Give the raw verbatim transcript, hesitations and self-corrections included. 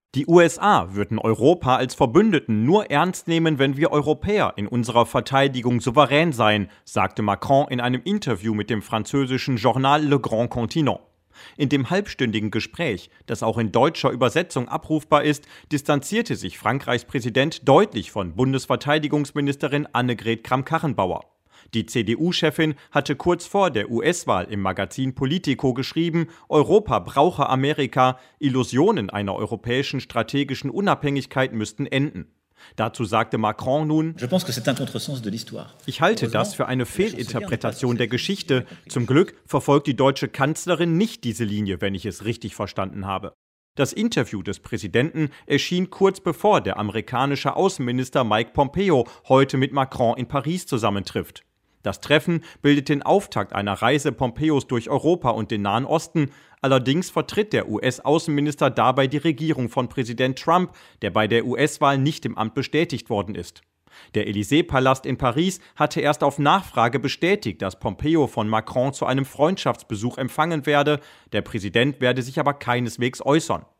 Die U S A würden Europa als Verbündeten nur ernst nehmen, wenn wir Europäer in unserer Verteidigung souverän seien, sagte Macron in einem Interview mit dem französischen Journal Le Grand Continent. In dem halbstündigen Gespräch, das auch in deutscher Übersetzung abrufbar ist, distanzierte sich Frankreichs Präsident deutlich von Bundesverteidigungsministerin Annegret Kramp-Karrenbauer. Die C D U-Chefin hatte kurz vor der U S-Wahl im Magazin Politico geschrieben, Europa brauche Amerika, Illusionen einer europäischen strategischen Unabhängigkeit müssten enden. Dazu sagte Macron nun: Ich halte das für eine Fehlinterpretation der Geschichte. Zum Glück verfolgt die deutsche Kanzlerin nicht diese Linie, wenn ich es richtig verstanden habe. Das Interview des Präsidenten erschien kurz bevor der amerikanische Außenminister Mike Pompeo heute mit Macron in Paris zusammentrifft. Das Treffen bildet den Auftakt einer Reise Pompeos durch Europa und den Nahen Osten. Allerdings vertritt der U S-Außenminister dabei die Regierung von Präsident Trump, der bei der U S-Wahl nicht im Amt bestätigt worden ist. Der Élysée-Palast in Paris hatte erst auf Nachfrage bestätigt, dass Pompeo von Macron zu einem Freundschaftsbesuch empfangen werde. Der Präsident werde sich aber keineswegs äußern.